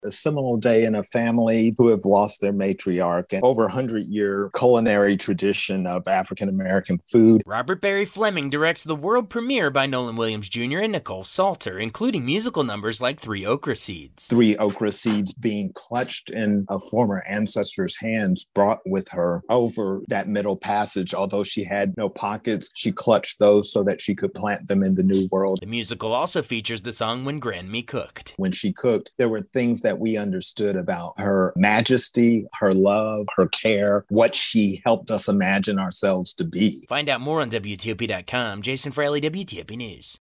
A seminal day in a family who have lost their matriarch and over 100-year culinary tradition of African American food. Robert Barry Fleming directs the world premiere by Nolan Williams Jr. and Nicole Salter, including musical numbers like Three Okra Seeds. Three okra seeds being clutched in a former ancestor's hands brought with her over that Middle Passage. Although she had no pockets, she clutched those so that she could plant them in the New World. The musical also features the song When Grandme Cooked. When she cooked, there were things that we understood about her majesty, her love, her care, what she helped us imagine ourselves to be. Find out more on WTOP.com. Jason Fraley, WTOP News.